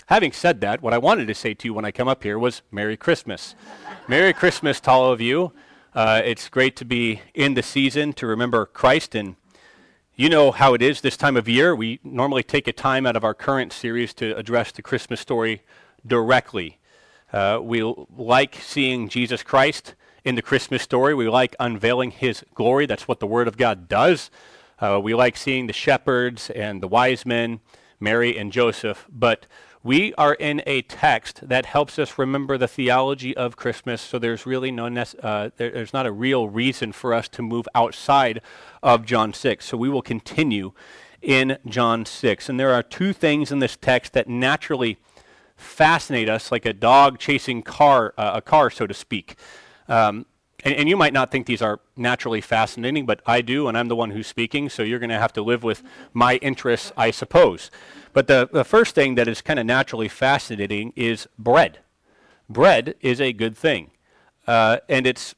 Having said that, what I wanted to say to you when I come up here was Merry Christmas. Merry Christmas to all of you. It's great to be in the season to remember Christ, and you know how it is this time of year. We normally take a time out of our current series to address the Christmas story directly. We like seeing Jesus Christ in the Christmas story. We like unveiling his glory. That's what the Word of God does. We like seeing the shepherds and the wise men, Mary and Joseph, but we are in a text that helps us remember the theology of Christmas, so there's really there's not a real reason for us to move outside of John 6. So we will continue in John 6. And there are two things in this text that naturally fascinate us, like a dog chasing a car, so to speak. And you might not think these are naturally fascinating, but I do, and I'm the one who's speaking, so you're going to have to live with my interests, I suppose. But the first thing that is kind of naturally fascinating is bread. Bread is a good thing, and it's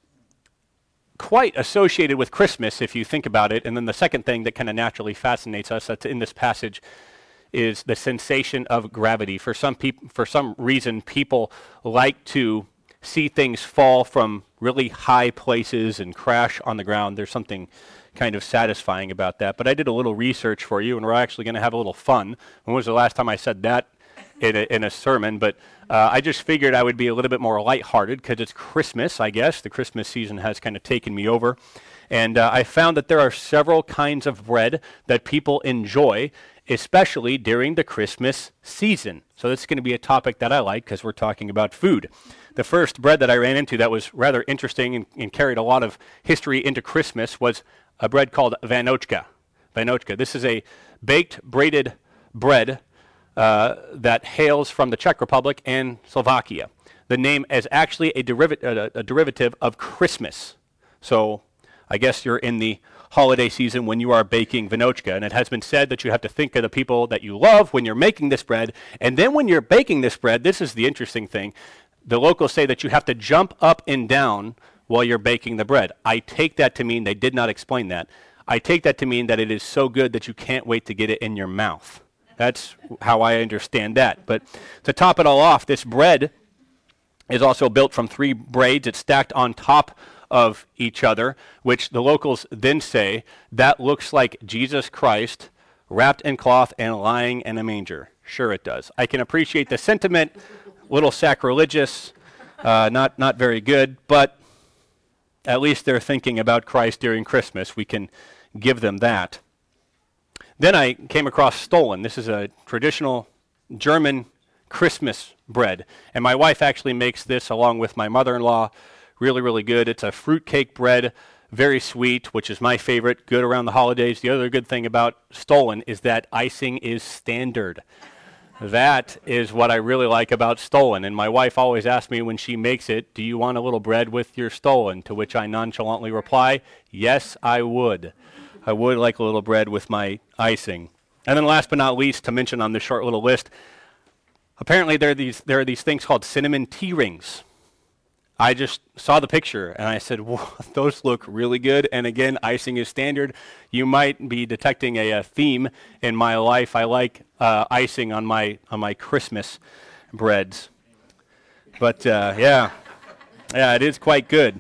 quite associated with Christmas if you think about it. And then the second thing that kind of naturally fascinates us that's in this passage is the sensation of gravity. For some reason, people like to see things fall from really high places and crash on the ground. There's something kind of satisfying about that. But I did a little research for you, and we're actually going to have a little fun. When was the last time I said that in a sermon? But I just figured I would be a little bit more lighthearted because it's Christmas, I guess. The Christmas season has kind of taken me over. And I found that there are several kinds of bread that people enjoy, especially during the Christmas season. So this is going to be a topic that I like because we're talking about food. The first bread that I ran into that was rather interesting and carried a lot of history into Christmas was a bread called Vanochka. Vanochka. This is a baked, braided bread that hails from the Czech Republic and Slovakia. The name is actually a derivative of Christmas. So I guess you're in the holiday season when you are baking Vanochka, and it has been said that you have to think of the people that you love when you're making this bread, and then when you're baking this bread, this is the interesting thing, the locals say that you have to jump up and down while you're baking the bread. I take that to mean, they did not explain that, I take that to mean that it is so good that you can't wait to get it in your mouth. That's how I understand that. But to top it all off, this bread is also built from 3 braids. It's stacked on top of each other, which the locals then say that looks like Jesus Christ wrapped in cloth and lying in a manger. Sure it does. I can appreciate the sentiment, a little sacrilegious, not very good, but at least they're thinking about Christ during Christmas. We can give them that. Then I came across Stollen. This is a traditional German Christmas bread, and my wife actually makes this along with my mother-in-law. Really, really good. It's a fruitcake bread, very sweet, which is my favorite, good around the holidays. The other good thing about Stollen is that icing is standard. That is what I really like about Stollen. And my wife always asks me when she makes it, do you want a little bread with your Stollen? To which I nonchalantly reply, yes, I would. I would like a little bread with my icing. And then last but not least, to mention on this short little list, apparently there are these things called cinnamon tea rings. I just saw the picture and I said, whoa, those look really good. And again, icing is standard. You might be detecting a theme in my life. I like icing on my Christmas breads. But yeah, it is quite good.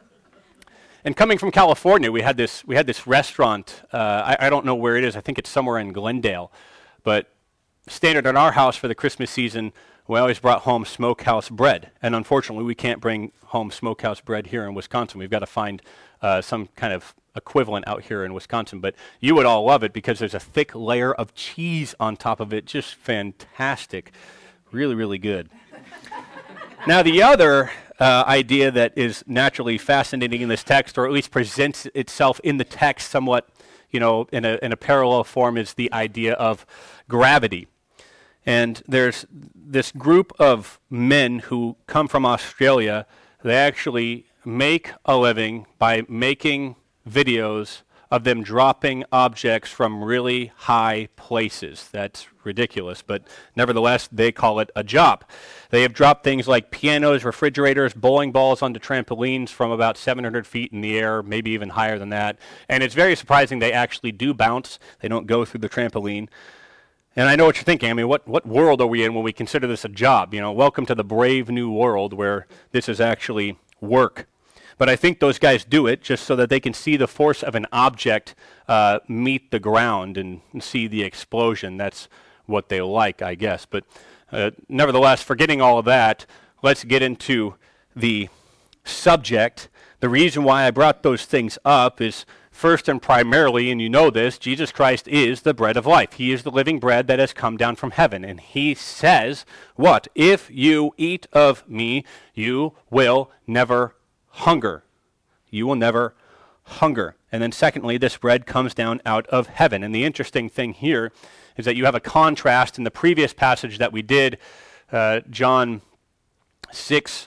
And coming from California, we had this restaurant. I don't know where it is. I think it's somewhere in Glendale. But standard in our house for the Christmas season, we always brought home smokehouse bread. And unfortunately, we can't bring home smokehouse bread here in Wisconsin. We've got to find some kind of equivalent out here in Wisconsin. But you would all love it because there's a thick layer of cheese on top of it. Just fantastic. Really, really good. Now, the other idea that is naturally fascinating in this text, or at least presents itself in the text somewhat, in a parallel form, is the idea of gravity. And there's this group of men who come from Australia. They actually make a living by making videos of them dropping objects from really high places. That's ridiculous, but nevertheless, they call it a job. They have dropped things like pianos, refrigerators, bowling balls onto trampolines from about 700 feet in the air, maybe even higher than that. And it's very surprising they actually do bounce. They don't go through the trampoline. And I know what you're thinking. I mean, what world are we in when we consider this a job? Welcome to the brave new world where this is actually work. But I think those guys do it just so that they can see the force of an object meet the ground and see the explosion. That's what they like, I guess. But nevertheless, forgetting all of that, let's get into the subject. The reason why I brought those things up is first and primarily, and you know this, Jesus Christ is the bread of life. He is the living bread that has come down from heaven. And he says, what? If you eat of me, you will never hunger. You will never hunger. And then secondly, this bread comes down out of heaven. And the interesting thing here is that you have a contrast in the previous passage that we did, John 6,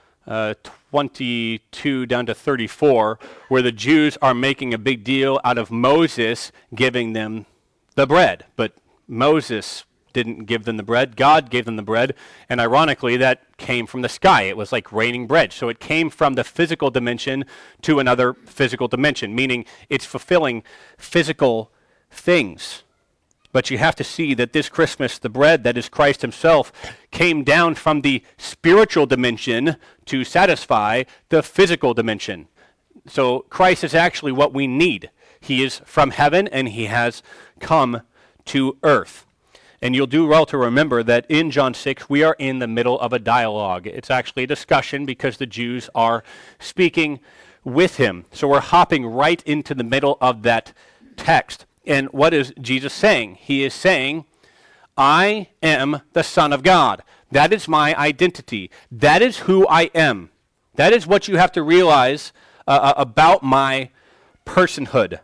22 down to 34, where the Jews are making a big deal out of Moses giving them the bread. But Moses didn't give them the bread. God gave them the bread. And ironically, that came from the sky. It was like raining bread. So it came from the physical dimension to another physical dimension, meaning it's fulfilling physical things. But you have to see that this Christmas, the bread that is Christ himself, came down from the spiritual dimension to satisfy the physical dimension. So Christ is actually what we need. He is from heaven and he has come to earth. And you'll do well to remember that in John 6, we are in the middle of a dialogue. It's actually a discussion because the Jews are speaking with him. So we're hopping right into the middle of that text. And what is Jesus saying? He is saying, I am the Son of God. That is my identity. That is who I am. That is what you have to realize about my personhood.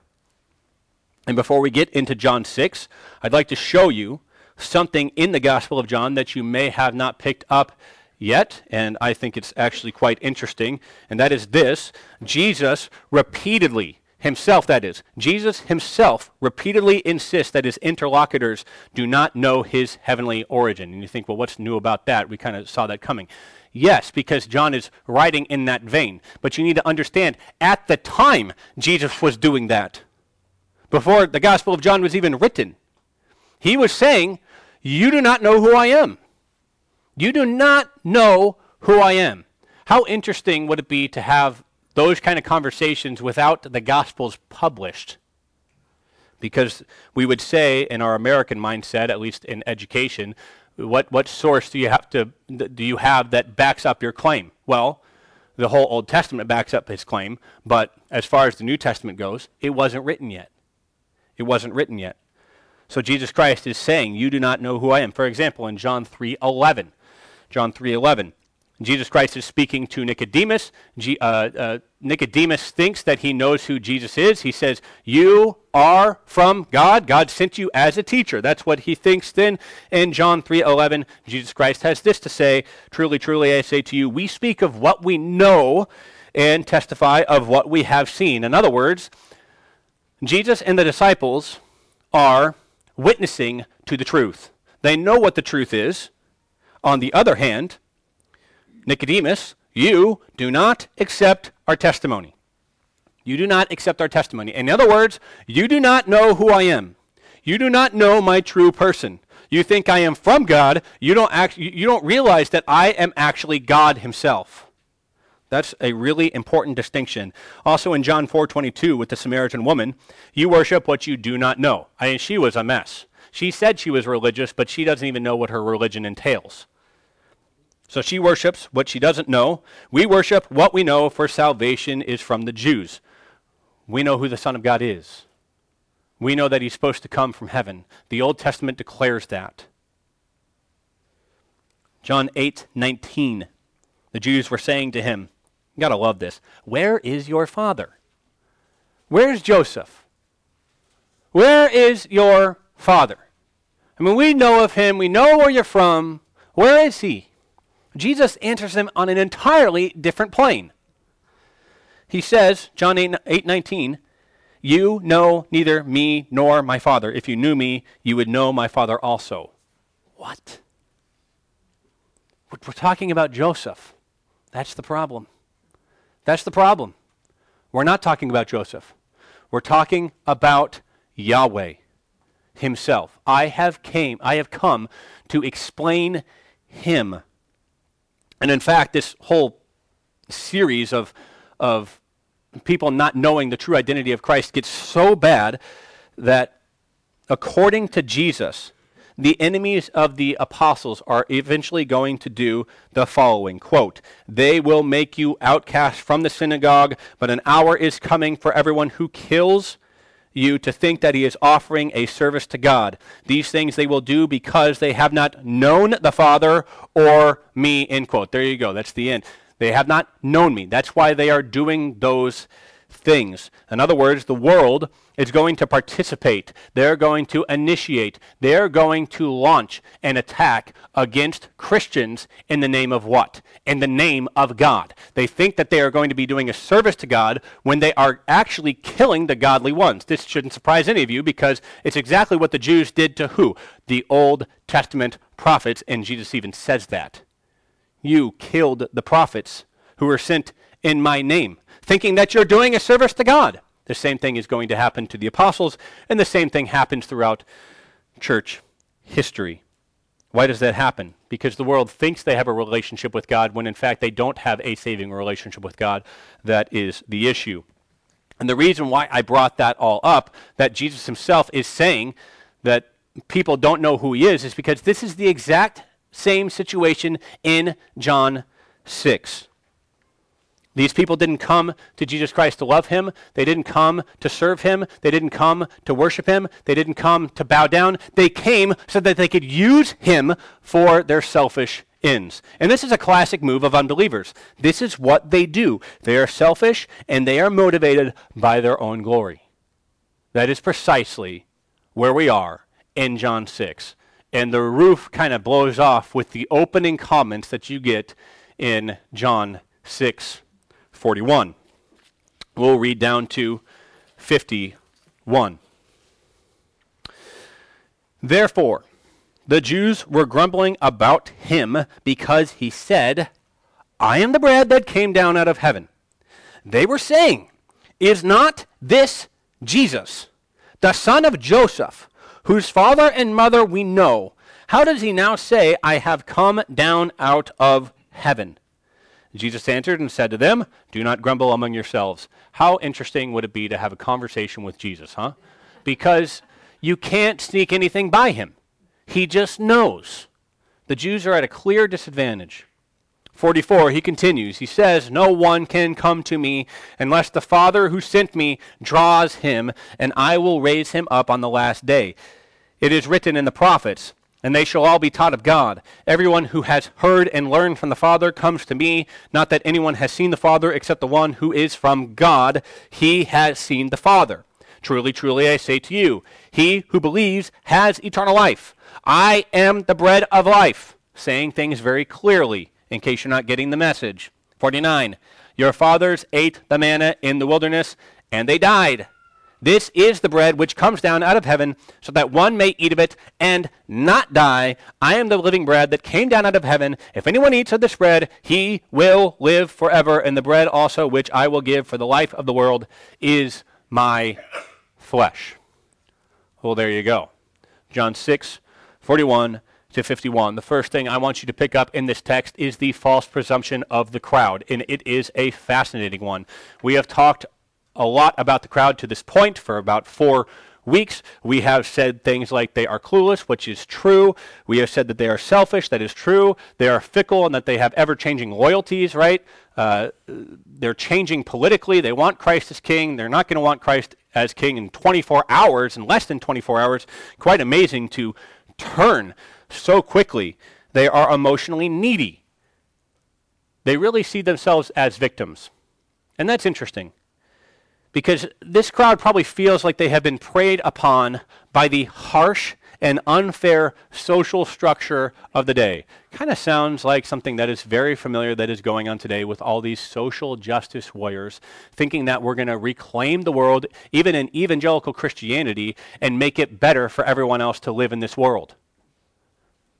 And before we get into John 6, I'd like to show you something in the Gospel of John that you may have not picked up yet, and I think it's actually quite interesting, and that is this. Jesus repeatedly, Jesus himself repeatedly insists that his interlocutors do not know his heavenly origin. And you think, well, what's new about that? We kind of saw that coming. Yes, because John is writing in that vein. But you need to understand, at the time Jesus was doing that, before the Gospel of John was even written, he was saying, you do not know who I am. You do not know who I am. How interesting would it be to have those kind of conversations without the Gospels published? Because we would say in our American mindset, at least in education, what source do you have that backs up your claim? Well, the whole Old Testament backs up his claim, but as far as the New Testament goes, it wasn't written yet. It wasn't written yet. So Jesus Christ is saying, you do not know who I am. For example, in John 3:11, Jesus Christ is speaking to Nicodemus. Nicodemus thinks that he knows who Jesus is. He says, you are from God. God sent you as a teacher. That's what he thinks then. In John 3:11, Jesus Christ has this to say, truly, truly, I say to you, we speak of what we know and testify of what we have seen. In other words, Jesus and the disciples are witnessing to the truth. They know what the truth is. On the other hand, Nicodemus, you do not accept our testimony. You do not accept our testimony. In other words, you do not know who I am. You do not know my true person. You think I am from God. You don't realize that I am actually God himself. That's a really important distinction. Also in John 4:22 with the Samaritan woman, you worship what you do not know. She was a mess. She said she was religious, but she doesn't even know what her religion entails. So she worships what she doesn't know. We worship what we know, for salvation is from the Jews. We know who the Son of God is. We know that he's supposed to come from heaven. The Old Testament declares that. John 8:19, the Jews were saying to him, you gotta love this, where is your father? Where's Joseph? Where is your father? I mean, we know of him. We know where you're from. Where is he? Jesus answers them on an entirely different plane. He says, John 8:19, you know neither me nor my Father. If you knew me, you would know my Father also. What? We're talking about Joseph. That's the problem. That's the problem. We're not talking about Joseph. We're talking about Yahweh. himself. I have come to explain him. And in fact, this whole series of people not knowing the true identity of Christ gets so bad that according to Jesus, the enemies of the apostles are eventually going to do the following, quote, "They will make you outcast from the synagogue, but an hour is coming for everyone who kills you to think that he is offering a service to God. These things they will do because they have not known the Father or me," end quote. There you go. That's the end. They have not known me. That's why they are doing those things. In other words, the world is going to participate. They're going to initiate. They're going to launch an attack against Christians in the name of what? In the name of God. They think that they are going to be doing a service to God when they are actually killing the godly ones. This shouldn't surprise any of you because it's exactly what the Jews did to who? The Old Testament prophets, and Jesus even says that. You killed the prophets who were sent in my name, thinking that you're doing a service to God. The same thing is going to happen to the apostles, and the same thing happens throughout church history. Why does that happen? Because the world thinks they have a relationship with God when in fact they don't have a saving relationship with God. That is the issue. And the reason why I brought that all up, that Jesus himself is saying that people don't know who he is because this is the exact same situation in John 6. These people didn't come to Jesus Christ to love him. They didn't come to serve him. They didn't come to worship him. They didn't come to bow down. They came so that they could use him for their selfish ends. And this is a classic move of unbelievers. This is what they do. They are selfish and they are motivated by their own glory. That is precisely where we are in John 6. And the roof kind of blows off with the opening comments that you get in John 6:41. We'll read down to 51. Therefore, the Jews were grumbling about him because he said, "I am the bread that came down out of heaven." They were saying, "Is not this Jesus, the son of Joseph, whose father and mother we know? How does he now say, 'I have come down out of heaven'?" Jesus answered and said to them, "Do not grumble among yourselves." How interesting would it be to have a conversation with Jesus, huh? Because you can't sneak anything by him. He just knows. The Jews are at a clear disadvantage. 44, he continues. He says, "No one can come to me unless the Father who sent me draws him, and I will raise him up on the last day. It is written in the prophets, and they shall all be taught of God. Everyone who has heard and learned from the Father comes to me. Not that anyone has seen the Father except the one who is from God. He has seen the Father. Truly, truly, I say to you, he who believes has eternal life. I am the bread of life." Saying things very clearly, in case you're not getting the message. 49, "Your fathers ate the manna in the wilderness, and they died. This is the bread which comes down out of heaven, so that one may eat of it and not die. I am the living bread that came down out of heaven. If anyone eats of this bread, he will live forever. And the bread also which I will give for the life of the world is my flesh." Well, there you go. John 6:41 to 51. The first thing I want you to pick up in this text is the false presumption of the crowd, and it is a fascinating one. We have talked a lot about the crowd to this point for about 4 weeks. We have said things like they are clueless, which is true. We have said that they are selfish, that is true. They are fickle and that they have ever-changing loyalties, right? They're changing politically. They want Christ as king. They're not going to want Christ as king in 24 hours, in less than 24 hours. Quite amazing to turn so quickly. They are emotionally needy. They really see themselves as victims. And that's interesting, because this crowd probably feels like they have been preyed upon by the harsh and unfair social structure of the day. Kind of sounds like something that is very familiar that is going on today with all these social justice warriors, thinking that we're going to reclaim the world, even in evangelical Christianity, and make it better for everyone else to live in this world.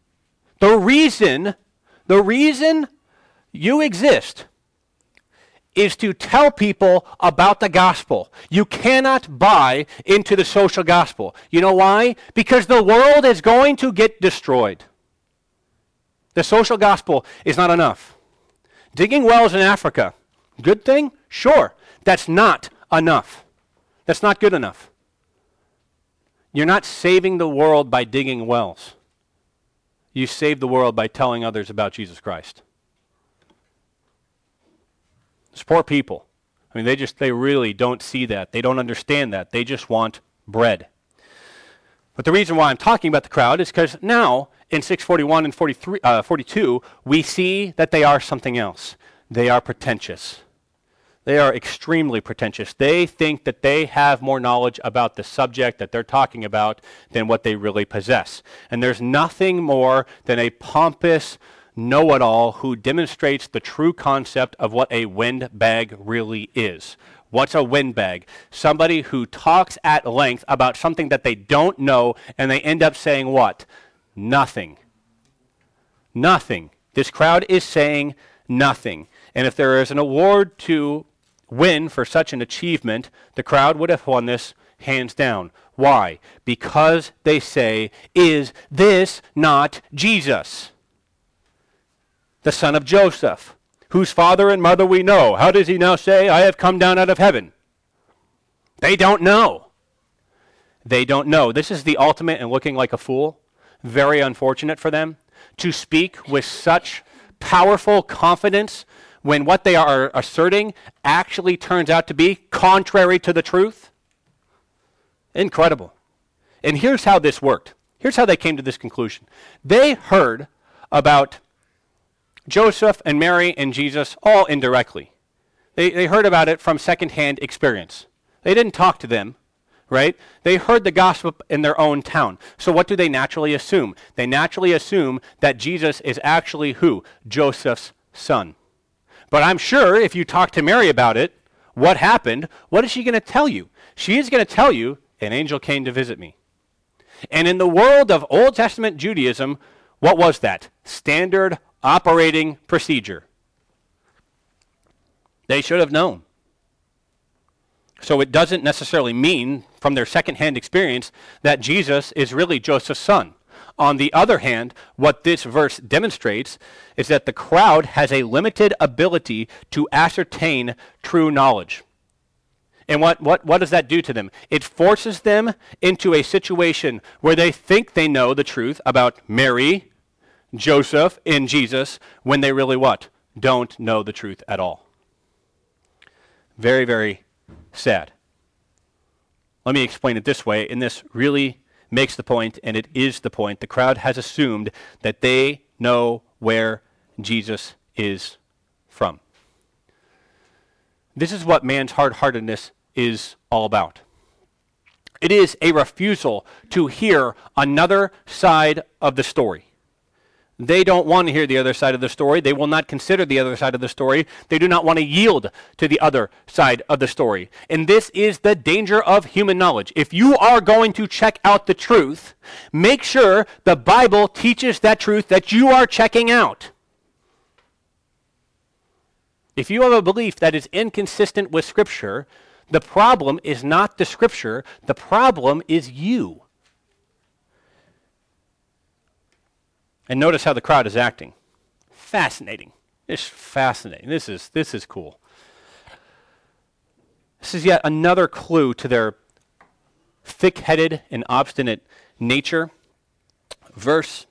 The reason you exist is to tell people about the gospel. You cannot buy into the social gospel. You know why? Because the world is going to get destroyed. The social gospel is not enough. Digging wells in Africa, good thing? Sure. That's not enough. That's not good enough. You're not saving the world by digging wells. You save the world by telling others about Jesus Christ. It's poor people. I mean, they really don't see that. They don't understand that. They just want bread. But the reason why I'm talking about the crowd is because now, in 641 and 42, we see that they are something else. They are pretentious. They are extremely pretentious. They think that they have more knowledge about the subject that they're talking about than what they really possess. And there's nothing more than a pompous know-it-all who demonstrates the true concept of what a windbag really is. What's a windbag? Somebody who talks at length about something that they don't know, and they end up saying what? Nothing. Nothing. This crowd is saying nothing. And if there is an award to win for such an achievement, the crowd would have won this hands down. Why? Because they say, is this not Jesus, the son of Joseph, whose father and mother we know? How does he now say, I have come down out of heaven? They don't know. They don't know. This is the ultimate in looking like a fool. Very unfortunate for them to speak with such powerful confidence when what they are asserting actually turns out to be contrary to the truth. Incredible. And here's how this worked. Here's how they came to this conclusion. They heard about Joseph and Mary and Jesus all indirectly. They heard about it from secondhand experience. They didn't talk to them, right? They heard the gospel in their own town. So what do they naturally assume? They naturally assume that Jesus is actually who? Joseph's son. But I'm sure if you talk to Mary about it, what happened, what is she going to tell you? She is going to tell you, an angel came to visit me. And in the world of Old Testament Judaism, what was that? Standard operating procedure. They should have known. So it doesn't necessarily mean, from their secondhand experience, that Jesus is really Joseph's son. On the other hand, what this verse demonstrates is that the crowd has a limited ability to ascertain true knowledge. And what does that do to them? It forces them into a situation where they think they know the truth about Mary, Joseph, and Jesus, when they really what? Don't know the truth at all. Very, very sad. Let me explain it this way, and this really makes the point, and it is the point. The crowd has assumed that they know where Jesus is from. This is what man's hard-heartedness is all about. It is a refusal to hear another side of the story. They don't want to hear the other side of the story. They will not consider the other side of the story. They do not want to yield to the other side of the story. And this is the danger of human knowledge. If you are going to check out the truth, make sure the Bible teaches that truth that you are checking out. If you have a belief that is inconsistent with Scripture, the problem is not the Scripture. The problem is you. And notice how the crowd is acting. Fascinating. It's fascinating. This is cool. This is yet another clue to their thick-headed and obstinate nature. Verse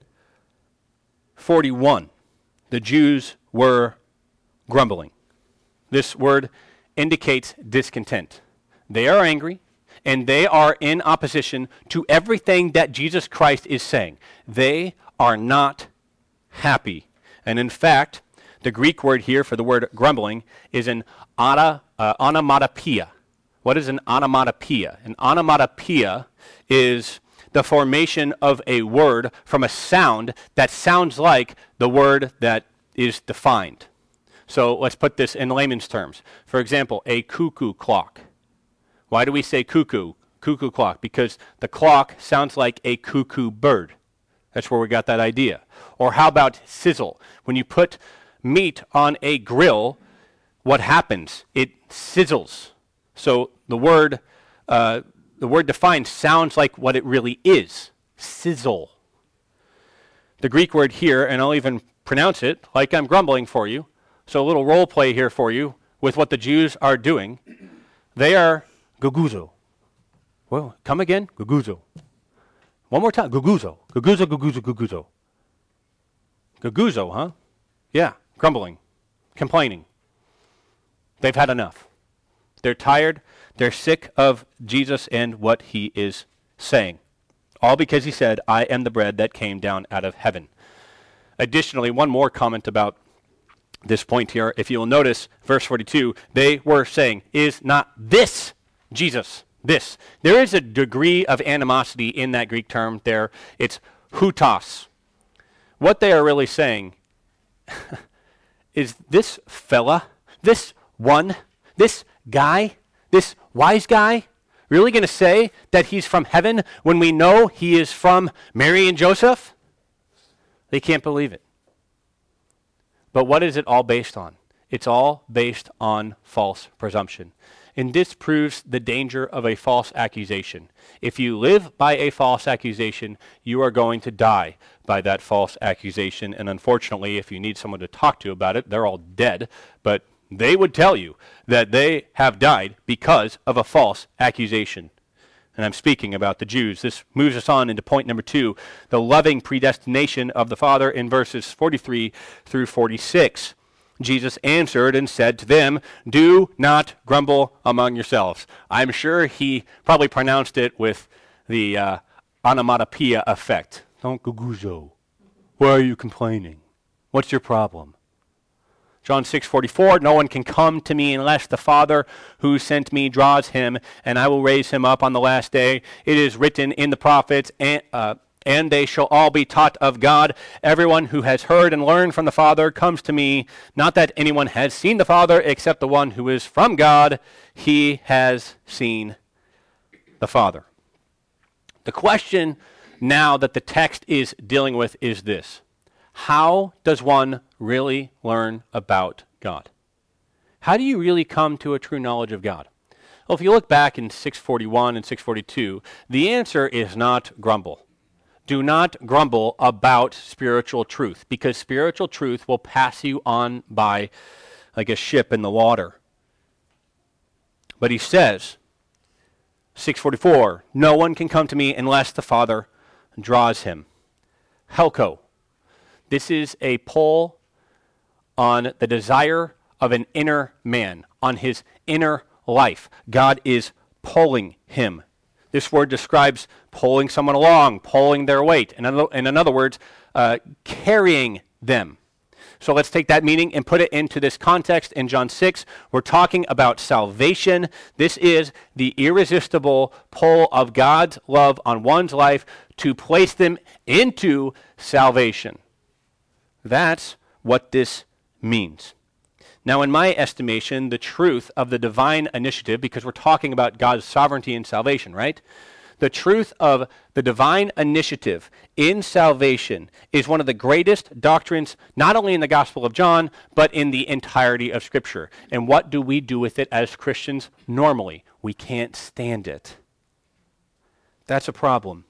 41. The Jews were grumbling. This word indicates discontent. They are angry, and they are in opposition to everything that Jesus Christ is saying. They are not happy. And in fact, the Greek word here for the word grumbling is an onomatopoeia. What is an onomatopoeia? An onomatopoeia is the formation of a word from a sound that sounds like the word that is defined. So let's put this in layman's terms. For example, a cuckoo clock. Why do we say cuckoo clock? Because the clock sounds like a cuckoo bird. That's where we got that idea. Or how about sizzle? When you put meat on a grill, what happens? It sizzles. So the word defined sounds like what it really is. Sizzle. The Greek word here, and I'll even pronounce it like I'm grumbling for you. So a little role play here for you with what the Jews are doing. They are guguzo. Well, come again? Guguzo. One more time. Guguzo. Guguzo, guguzo, guguzo. Guguzo, huh? Yeah, grumbling, complaining. They've had enough. They're tired. They're sick of Jesus and what he is saying. All because he said, I am the bread that came down out of heaven. Additionally, one more comment about this point here. If you will notice, verse 42, they were saying, is not this Jesus? This. There is a degree of animosity in that Greek term there. It's hutos. What they are really saying is this fella, this one, this guy, this wise guy, really going to say that he's from heaven when we know he is from Mary and Joseph? They can't believe it. But what is it all based on? It's all based on false presumption. And this proves the danger of a false accusation. If you live by a false accusation, you are going to die by that false accusation. And unfortunately, if you need someone to talk to about it, they're all dead. But they would tell you that they have died because of a false accusation. And I'm speaking about the Jews. This moves us on into point number 2, the loving predestination of the Father in verses 43 through 46. Jesus answered and said to them, do not grumble among yourselves. I'm sure he probably pronounced it with the onomatopoeia effect. Don't guguzo. Why are you complaining? What's your problem? John 6:44, no one can come to me unless the Father who sent me draws him, and I will raise him up on the last day. It is written in the prophets, and they shall all be taught of God. Everyone who has heard and learned from the Father comes to me. Not that anyone has seen the Father except the one who is from God. He has seen the Father. The question now that the text is dealing with is this. How does one really learn about God? How do you really come to a true knowledge of God? Well, if you look back in 641 and 642, the answer is not grumble. Do not grumble about spiritual truth, because spiritual truth will pass you on by like a ship in the water. But he says, 644, no one can come to me unless the Father draws him. Helko. This is a pull on the desire of an inner man, on his inner life. God is pulling him. This word describes pulling someone along, pulling their weight. In other words, carrying them. So let's take that meaning and put it into this context in John 6. We're talking about salvation. This is the irresistible pull of God's love on one's life to place them into salvation. That's what this means. Now, in my estimation, the truth of the divine initiative, because we're talking about God's sovereignty and salvation, right? The truth of the divine initiative in salvation is one of the greatest doctrines, not only in the Gospel of John, but in the entirety of Scripture. And what do we do with it as Christians normally? We can't stand it. That's a problem.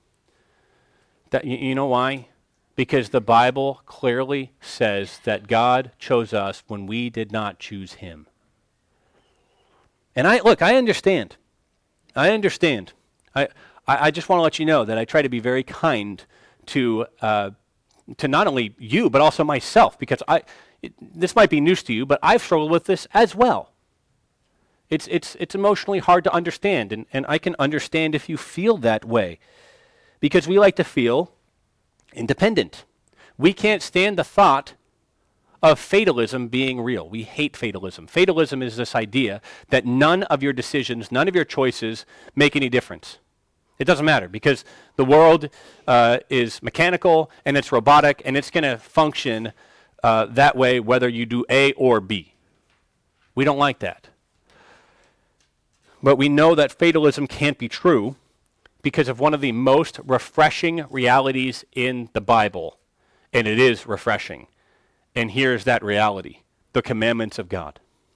You know why? Because the Bible clearly says that God chose us when we did not choose him. And I understand. I understand. I just want to let you know that I try to be very kind to not only you, but also myself, because this might be news to you, but I've struggled with this as well. It's emotionally hard to understand, and I can understand if you feel that way, because we like to feel independent. We can't stand the thought of fatalism being real. We hate fatalism. Fatalism is this idea that none of your decisions, none of your choices make any difference. It doesn't matter because the world is mechanical and it's robotic and it's going to function that way whether you do A or B. We don't like that. But we know that fatalism can't be true because of one of the most refreshing realities in the Bible, and it is refreshing. And here's that reality, the commandments of God.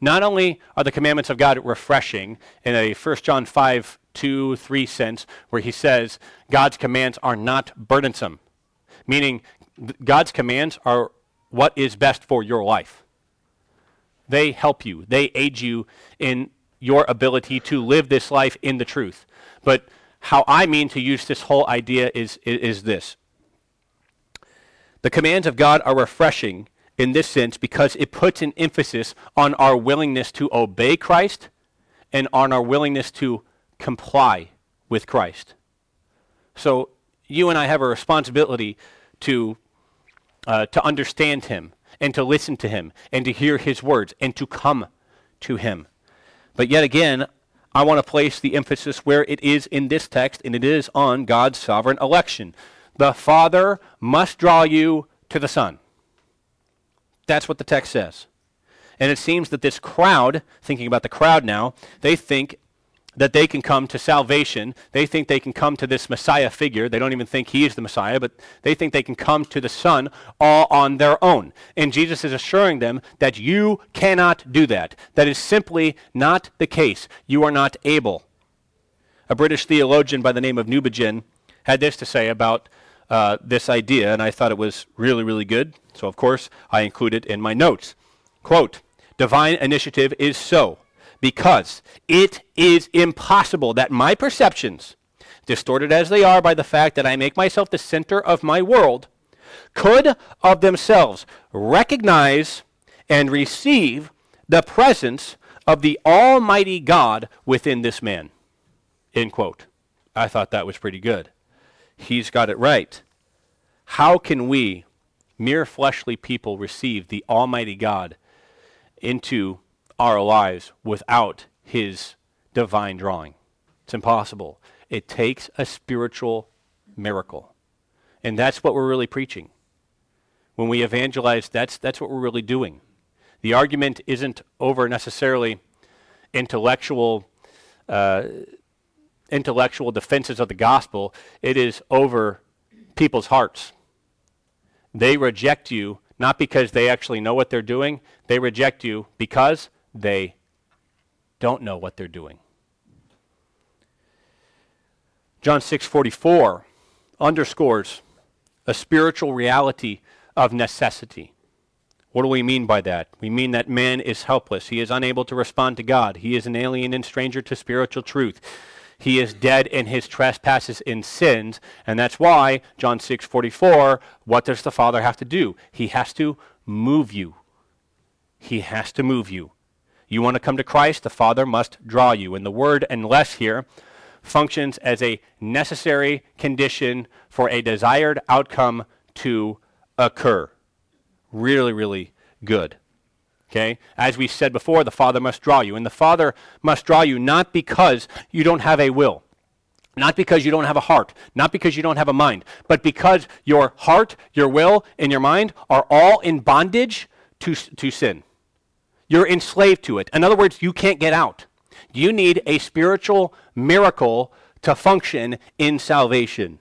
Not only are the commandments of God refreshing in a 1 John 5, 2, 3 sense, where he says God's commands are not burdensome, meaning God's commands are what is best for your life. They help you. They aid you in your ability to live this life in the truth. But how I mean to use this whole idea is this. The commands of God are refreshing in this sense because it puts an emphasis on our willingness to obey Christ and on our willingness to comply with Christ. So you and I have a responsibility to understand him and to listen to him and to hear his words and to come to him. But yet again, I want to place the emphasis where it is in this text, and it is on God's sovereign election. The Father must draw you to the Son. That's what the text says. And it seems that this crowd, thinking about the crowd now, they think that they can come to salvation. They think they can come to this Messiah figure. They don't even think he is the Messiah, but they think they can come to the Son all on their own. And Jesus is assuring them that you cannot do that. That is simply not the case. You are not able. A British theologian by the name of Newbigin had this to say about this idea, and I thought it was really, really good. So, of course, I include it in my notes. Quote, "Divine initiative is so, because it is impossible that my perceptions, distorted as they are by the fact that I make myself the center of my world, could of themselves recognize and receive the presence of the Almighty God within this man." End quote. I thought that was pretty good. He's got it right. How can we, mere fleshly people, receive the Almighty God into our lives without his divine drawing? It's impossible. It takes a spiritual miracle. And that's what we're really preaching. When we evangelize, that's what we're really doing. The argument isn't over necessarily intellectual defenses of the gospel. It is over people's hearts. They reject you not because they actually know what they're doing. They reject you because they don't know what they're doing. John 6:44 underscores a spiritual reality of necessity. What do we mean by that? We mean that man is helpless. He is unable to respond to God. He is an alien and stranger to spiritual truth. He is dead in his trespasses and sins, and that's why, John 6:44, what does the Father have to do? He has to move you. He has to move you. You want to come to Christ, the Father must draw you. And the word "unless" here functions as a necessary condition for a desired outcome to occur. Really, really good. Okay? As we said before, the Father must draw you. And the Father must draw you not because you don't have a will, not because you don't have a heart, not because you don't have a mind, but because your heart, your will, and your mind are all in bondage to sin. You're enslaved to it. In other words, you can't get out. You need a spiritual miracle to function in salvation.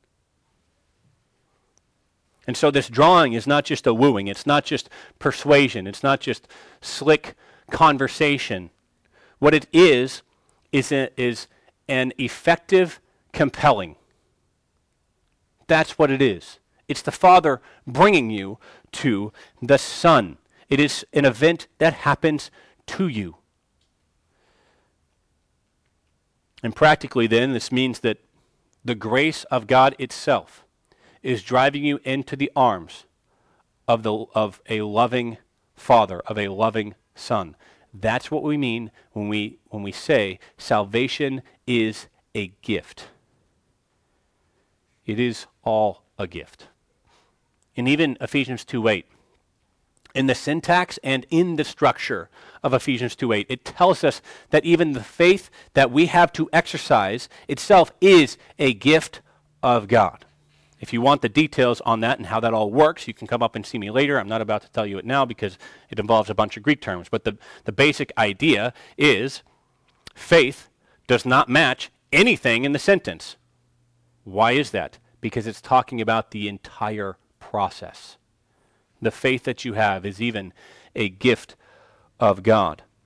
And so this drawing is not just a wooing. It's not just persuasion. It's not just slick conversation. What it is an effective compelling. That's what it is. It's the Father bringing you to the Son. It is an event that happens to you. And practically then, this means that the grace of God itself is driving you into the arms of a loving Father, of a loving Son. That's what we mean when we say salvation is a gift. It is all a gift. And even Ephesians 2:8, in the syntax and in the structure of Ephesians 2:8, it tells us that even the faith that we have to exercise itself is a gift of God. If you want the details on that and how that all works, you can come up and see me later. I'm not about to tell you it now because it involves a bunch of Greek terms. But the basic idea is faith does not match anything in the sentence. Why is that? Because it's talking about the entire process. The faith that you have is even a gift of God.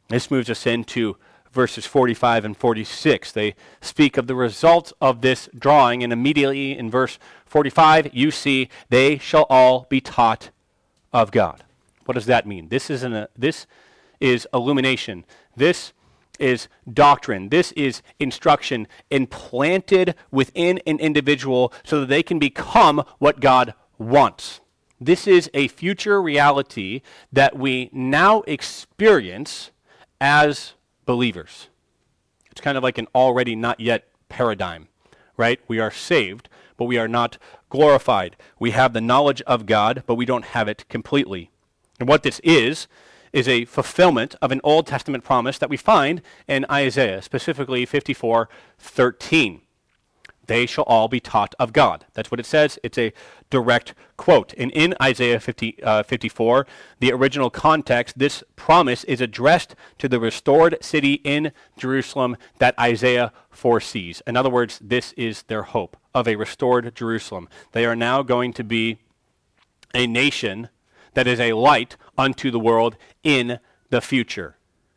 This moves us into verses 45 and 46. They speak of the results of this drawing, and immediately in verse 45, you see, they shall all be taught of God. What does that mean? This is illumination. This is doctrine. This is instruction implanted within an individual so that they can become what God wants. This is a future reality that we now experience as believers. It's kind of like an already not yet paradigm, right? We are saved, but we are not glorified. We have the knowledge of God, but we don't have it completely. And what this is a fulfillment of an Old Testament promise that we find in Isaiah, specifically 54:13. They shall all be taught of God. That's what it says. It's a direct quote. And in Isaiah 54, the original context, this promise is addressed to the restored city in Jerusalem that Isaiah foresees. In other words, this is their hope of a restored Jerusalem. They are now going to be a nation that is a light unto the world in the future.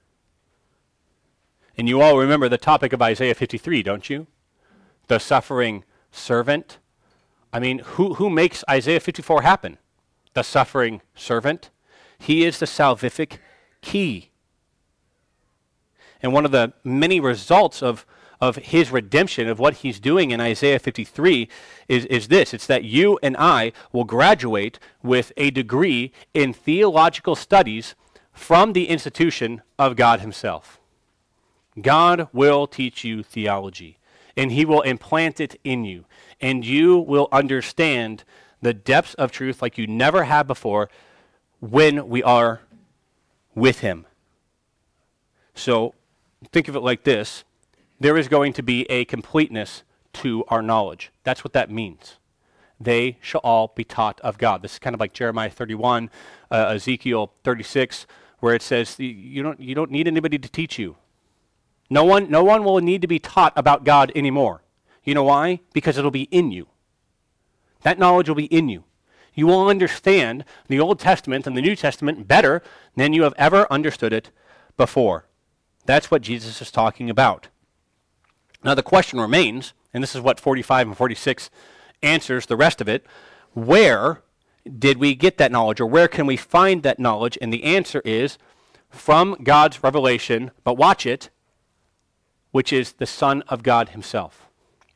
And you all remember the topic of Isaiah 53, don't you? The suffering servant. I mean, who makes Isaiah 54 happen? The suffering servant. He is the salvific key. And one of the many results of his redemption, of what he's doing in Isaiah 53, is this. It's that you and I will graduate with a degree in theological studies from the institution of God himself. God will teach you theology, and he will implant it in you, and you will understand the depths of truth like you never have before when we are with him. So think of it like this. There is going to be a completeness to our knowledge. That's what that means. They shall all be taught of God. This is kind of like Jeremiah 31, Ezekiel 36, where it says you don't need anybody to teach you. No one will need to be taught about God anymore. You know why? Because it'll be in you. That knowledge will be in you. You will understand the Old Testament and the New Testament better than you have ever understood it before. That's what Jesus is talking about. Now the question remains, and this is what 45 and 46 answers the rest of it, where did we get that knowledge, or where can we find that knowledge? And the answer is from God's revelation, but watch it, which is the Son of God himself.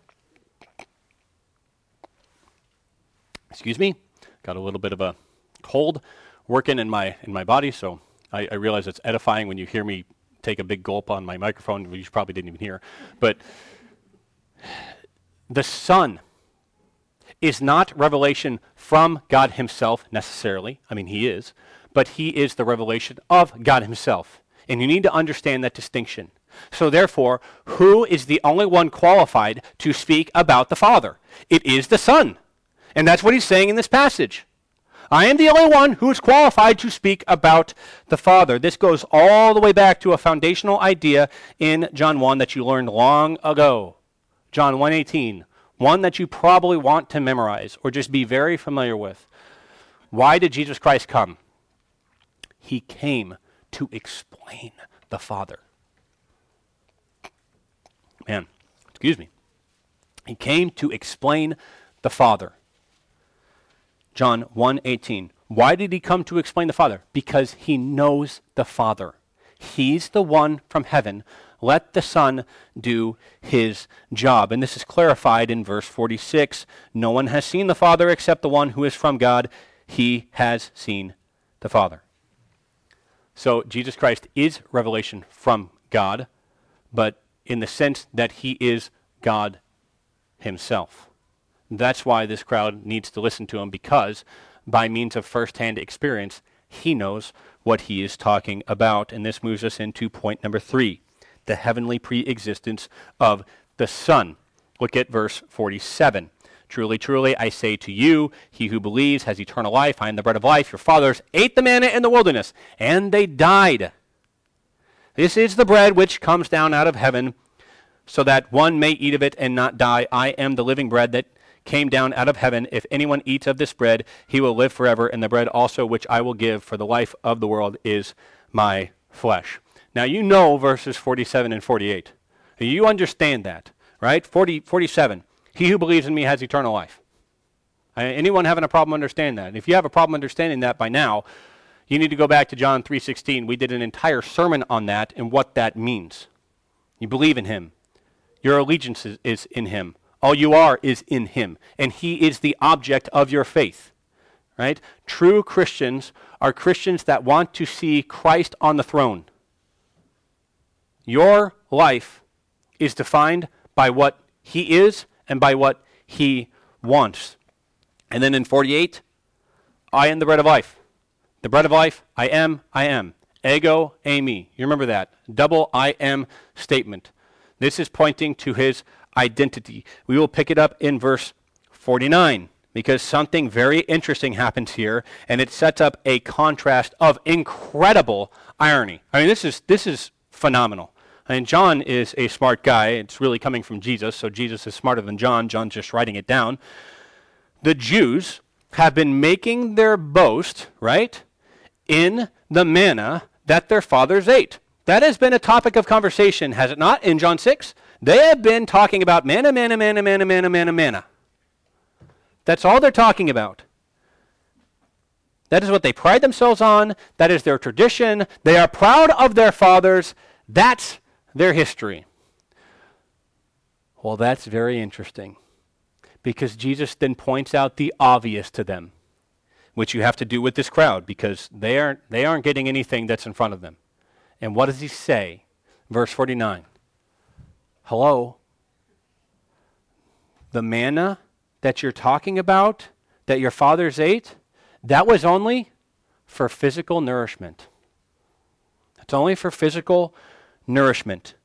Excuse me, got a little bit of a cold working in my body, so I realize it's edifying when you hear me take a big gulp on my microphone, which you probably didn't even hear. But the Son is not revelation from God himself necessarily. I mean, he is. But he is the revelation of God himself. And you need to understand that distinction. So therefore, who is the only one qualified to speak about the Father? It is the Son. And that's what he's saying in this passage. I am the only one who is qualified to speak about the Father. This goes all the way back to a foundational idea in John 1 that you learned long ago. John 1:18, one that you probably want to memorize or just be very familiar with. Why did Jesus Christ come? He came to explain the Father. Man, excuse me. He came to explain the Father. John 1:18. Why did he come to explain the Father? Because he knows the Father. He's the one from heaven. Let the Son do his job. And this is clarified in verse 46. No one has seen the Father except the one who is from God. He has seen the Father. So Jesus Christ is revelation from God, but in the sense that he is God himself. That's why this crowd needs to listen to him, because by means of firsthand experience, he knows what he is talking about. And this moves us into point number 3, the heavenly pre-existence of the Son. Look at verse 47. Truly, truly, I say to you, he who believes has eternal life. I am the bread of life. Your fathers ate the manna in the wilderness, and they died. This is the bread which comes down out of heaven, so that one may eat of it and not die. I am the living bread that came down out of heaven. If anyone eats of this bread, he will live forever, and the bread also which I will give for the life of the world is my flesh. Now you know verses 47 and 48. You understand that, right? 47. He who believes in me has eternal life. Anyone having a problem understanding that? If you have a problem understanding that by now, you need to go back to John 3:16. We did an entire sermon on that and what that means. You believe in him. Your allegiance is in him. All you are is in him. And he is the object of your faith. Right? True Christians are Christians that want to see Christ on the throne. Your life is defined by what he is and by what he wants. And then in 48, I am the bread of life. The bread of life, I am. Ego, eimi. You remember that. Double I am statement. This is pointing to his identity. We will pick it up in verse 49 because something very interesting happens here, and it sets up a contrast of incredible irony. I mean, this is phenomenal. And John is a smart guy. It's really coming from Jesus, so Jesus is smarter than John. John's just writing it down. The Jews have been making their boast, right, in the manna that their fathers ate. That has been a topic of conversation, has it not, in John 6? They have been talking about manna. That's all they're talking about. That is what they pride themselves on. That is their tradition. They are proud of their fathers. That's their history. Well, that's very interesting because Jesus then points out the obvious to them, which you have to do with this crowd because they aren't getting anything that's in front of them. And what does he say? Verse 49. Hello? The manna that you're talking about, that your fathers ate, that was only for physical nourishment. It's only for physical nourishment.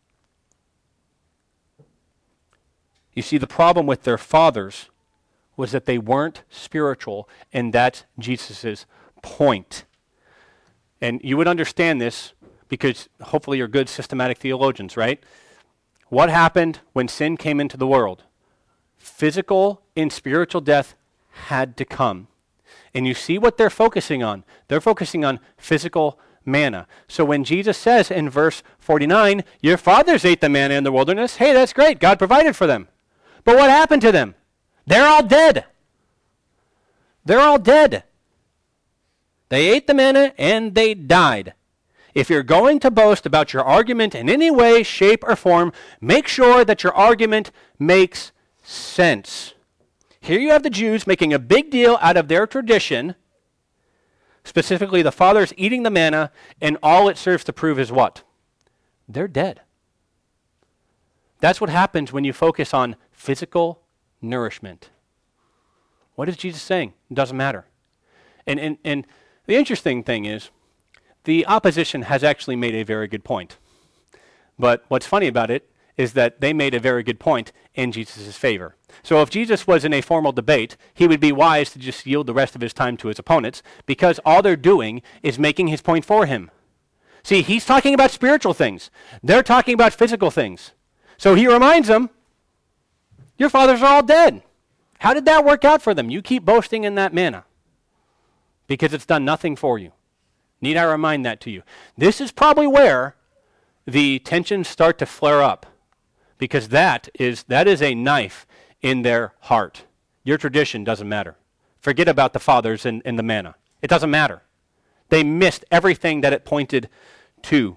You see, the problem with their fathers was that they weren't spiritual, and that's Jesus' point. And you would understand this because hopefully you're good systematic theologians, right? What happened when sin came into the world? Physical and spiritual death had to come. And you see what they're focusing on. They're focusing on physical manna. So when Jesus says in verse 49, your fathers ate the manna in the wilderness, hey, that's great. God provided for them. But what happened to them? They're all dead. They're all dead. They ate the manna and they died. If you're going to boast about your argument in any way, shape, or form, make sure that your argument makes sense. Here you have the Jews making a big deal out of their tradition, specifically the fathers eating the manna, and all it serves to prove is what? They're dead. That's what happens when you focus on physical nourishment. What is Jesus saying? It doesn't matter. And the interesting thing is, the opposition has actually made a very good point. But what's funny about it is that they made a very good point in Jesus' favor. So if Jesus was in a formal debate, he would be wise to just yield the rest of his time to his opponents because all they're doing is making his point for him. See, he's talking about spiritual things. They're talking about physical things. So he reminds them, your fathers are all dead. How did that work out for them? You keep boasting in that manna because it's done nothing for you. Need I remind that to you? This is probably where the tensions start to flare up because that is a knife in their heart. Your tradition doesn't matter. Forget about the fathers and the manna. It doesn't matter. They missed everything that it pointed to.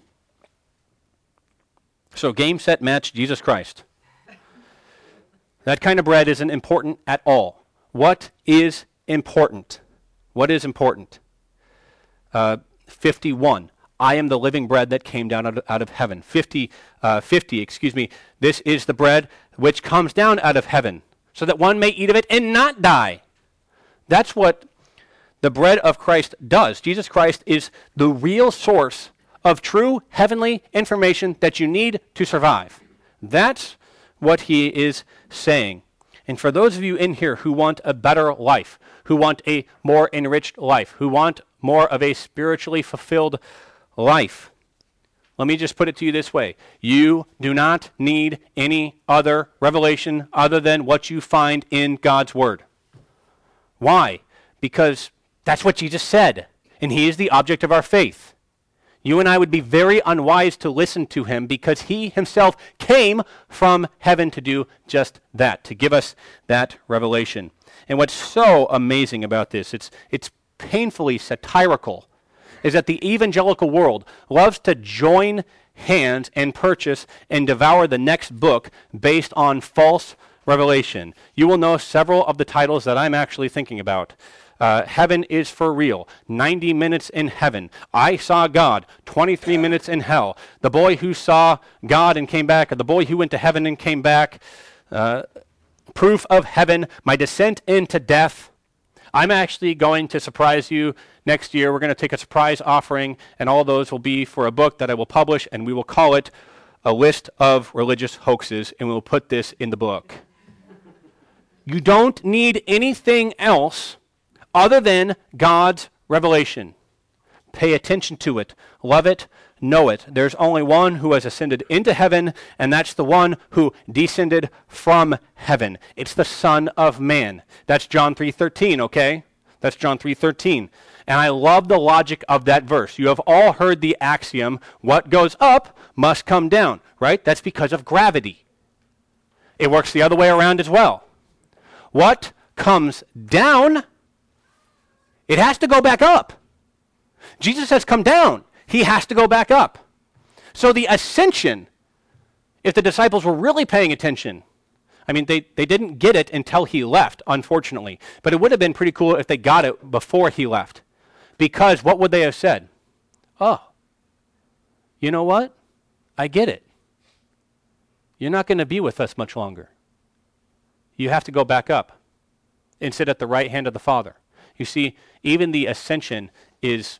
So game, set, match, Jesus Christ. That kind of bread isn't important at all. What is important? What is important? 51. I am the living bread that came down out of heaven. 50, this is the bread which comes down out of heaven, so that one may eat of it and not die. That's what the bread of Christ does. Jesus Christ is the real source of true heavenly information that you need to survive. That's what he is saying. And for those of you in here who want a better life, who want a more enriched life, who want more of a spiritually fulfilled life, let me just put it to you this way. You do not need any other revelation other than what you find in God's Word. Why? Because that's what Jesus said, and he is the object of our faith. You and I would be very unwise to listen to him because he himself came from heaven to do just that, to give us that revelation. And what's so amazing about this, it's painfully satirical, is that the evangelical world loves to join hands and purchase and devour the next book based on false revelation. You will know several of the titles that I'm actually thinking about. Heaven is for real. 90 minutes in heaven. I saw God. 23 minutes in hell. The boy who saw God and came back. The boy who went to heaven and came back. Proof of heaven. My descent into death. I'm actually going to surprise you next year. We're going to take a surprise offering, and all those will be for a book that I will publish, and we will call it A List of Religious Hoaxes, and we will put this in the book. You don't need anything else other than God's revelation. Pay attention to it. Love it. Know it. There's only one who has ascended into heaven, and that's the one who descended from heaven. It's the Son of Man. That's John 3:13, okay? That's John 3:13. And I love the logic of that verse. You have all heard the axiom, what goes up must come down, right? That's because of gravity. It works the other way around as well. What comes down, it has to go back up. Jesus has come down. He has to go back up. So the ascension, if the disciples were really paying attention, I mean, they didn't get it until he left, unfortunately. But it would have been pretty cool if they got it before he left. Because what would they have said? Oh, you know what? I get it. You're not going to be with us much longer. You have to go back up and sit at the right hand of the Father. You see, even the ascension is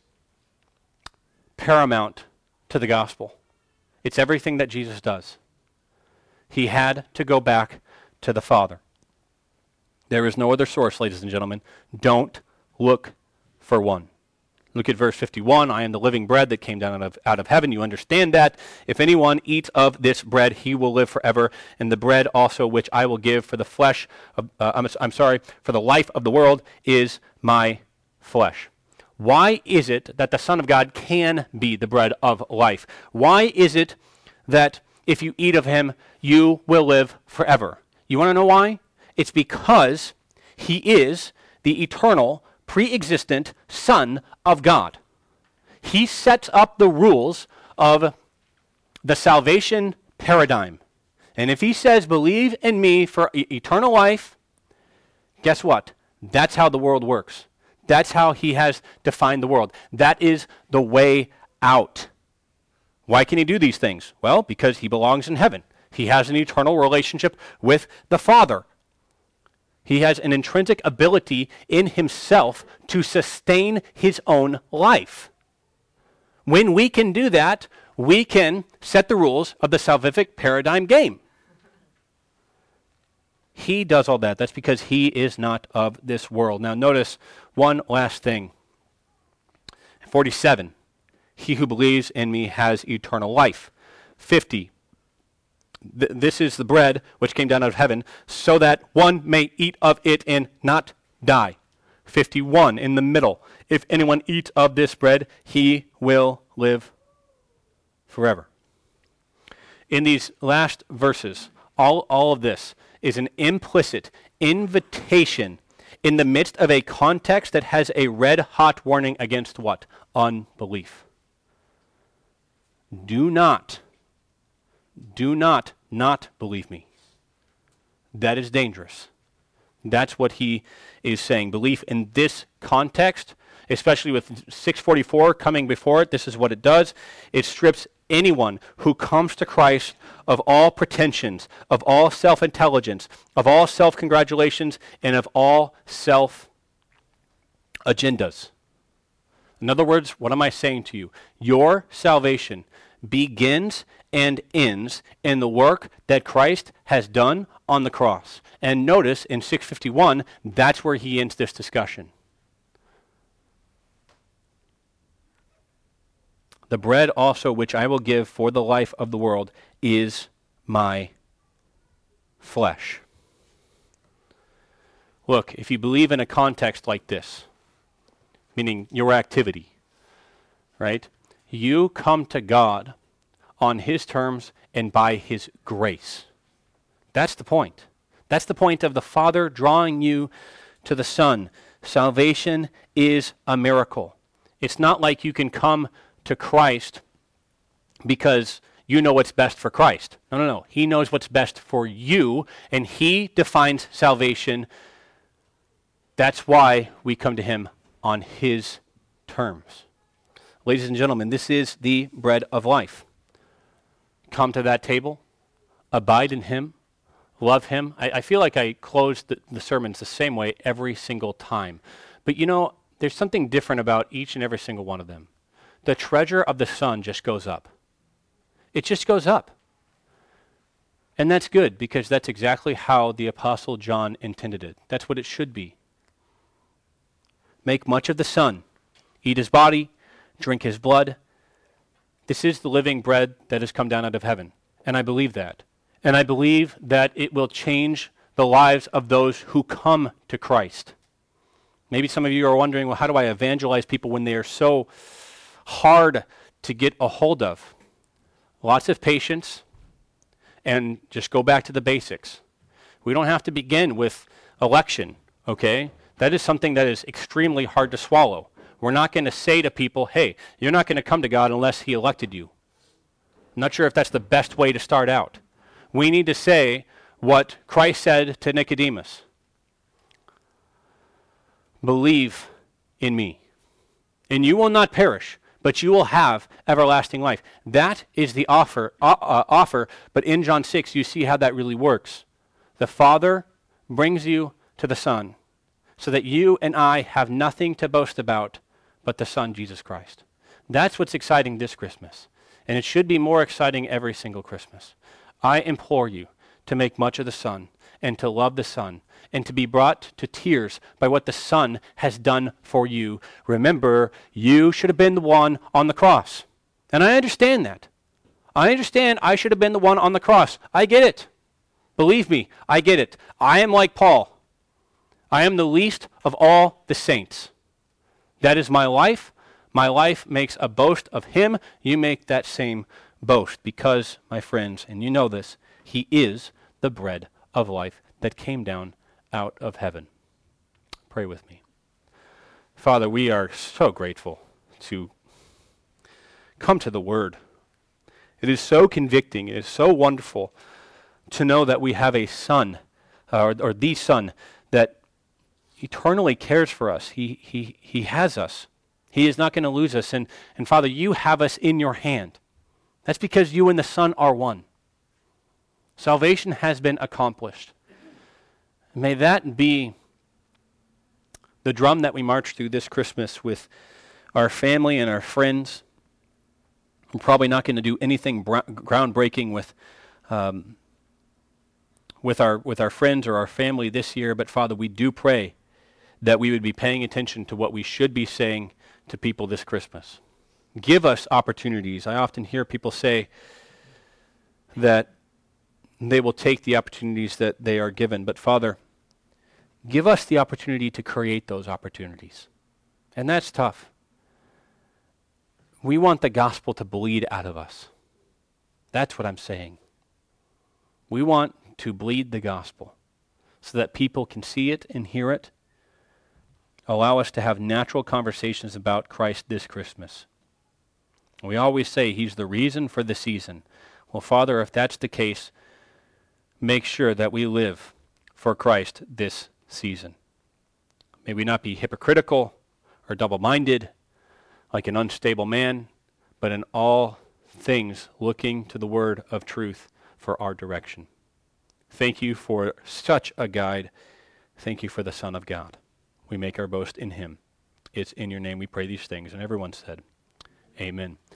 paramount to the gospel. It's everything that Jesus does. He had to go back to the Father. There is no other source, ladies and gentlemen. Don't look for one. Look at verse 51. I am the living bread that came down out of heaven. You understand that. If anyone eats of this bread, he will live forever. And the bread also which I will give for the flesh, for the life of the world is my flesh. Why is it that the Son of God can be the bread of life? Why is it that if you eat of him, you will live forever? You want to know why? It's because he is the eternal, pre-existent Son of God. He sets up the rules of the salvation paradigm. And if he says, believe in me for eternal life, guess what? That's how the world works. That's how he has defined the world. That is the way out. Why can he do these things? Well, because he belongs in heaven. He has an eternal relationship with the Father. He has an intrinsic ability in himself to sustain his own life. When we can do that, we can set the rules of the salvific paradigm game. He does all that. That's because he is not of this world. Now notice one last thing. 47, he who believes in me has eternal life. 50, this is the bread which came down out of heaven, so that one may eat of it and not die. 51, in the middle, if anyone eats of this bread, he will live forever. In these last verses, all of this is an implicit invitation in the midst of a context that has a red-hot warning against what? Unbelief. Do not believe me. That is dangerous. That's what he is saying. Belief in this context, especially with 644 coming before it, this is what it does. It strips anyone who comes to Christ of all pretensions, of all self-intelligence, of all self-congratulations, and of all self-agendas. In other words, what am I saying to you? Your salvation begins and ends in the work that Christ has done on the cross. And notice in 651, that's where he ends this discussion. The bread also which I will give for the life of the world is my flesh. Look, if you believe in a context like this, meaning your activity, right? You come to God on his terms and by his grace. That's the point. That's the point of the Father drawing you to the Son. Salvation is a miracle. It's not like you can come to Christ because you know what's best for Christ. No. He knows what's best for you, and he defines salvation. That's why we come to him on his terms. Ladies and gentlemen, this is the bread of life. Come to that table, abide in him, love him. I feel like I close the sermons the same way every single time. But you know, there's something different about each and every single one of them. The treasure of the Son just goes up. It just goes up. And that's good, because that's exactly how the Apostle John intended it. That's what it should be. Make much of the Son. Eat his body, drink his blood. This is the living bread that has come down out of heaven. And I believe that. And I believe that it will change the lives of those who come to Christ. Maybe some of you are wondering, well, how do I evangelize people when they are so hard to get a hold of? Lots of patience, and just go back to the basics. We don't have to begin with election, okay? That is something that is extremely hard to swallow. We're not going to say to people, hey, you're not going to come to God unless he elected you. I'm not sure if that's the best way to start out. We need to say what Christ said to Nicodemus. Believe in me, and you will not perish, but you will have everlasting life. That is the offer, but in John 6, you see how that really works. The Father brings you to the Son, so that you and I have nothing to boast about but the Son, Jesus Christ. That's what's exciting this Christmas, and it should be more exciting every single Christmas. I implore you to make much of the Son, and to love the Son, and to be brought to tears by what the Son has done for you. Remember, you should have been the one on the cross. And I understand that. I understand I should have been the one on the cross. I get it. Believe me, I get it. I am like Paul. I am the least of all the saints. That is my life. My life makes a boast of him. You make that same boast because, my friends, and you know this, he is the bread of life that came down out of heaven. Pray with me. Father, we are so grateful to come to the Word. It is so convicting. It is so wonderful to know that we have a Son, or the Son, that eternally cares for us. He has us. He is not going to lose us. And Father, you have us in your hand. That's because you and the Son are one. Salvation has been accomplished. May that be the drum that we march through this Christmas with our family and our friends. We're probably not going to do anything groundbreaking with our friends or our family this year, but Father, we do pray that we would be paying attention to what we should be saying to people this Christmas. Give us opportunities. I often hear people say that they will take the opportunities that they are given. But Father, give us the opportunity to create those opportunities. And that's tough. We want the gospel to bleed out of us. That's what I'm saying. We want to bleed the gospel so that people can see it and hear it. Allow us to have natural conversations about Christ this Christmas. We always say he's the reason for the season. Well, Father, if that's the case, make sure that we live for Christ this season. May we not be hypocritical or double-minded like an unstable man, but in all things looking to the word of truth for our direction. Thank you for such a guide. Thank you for the Son of God. We make our boast in him. It's in your name we pray these things. And everyone said, amen.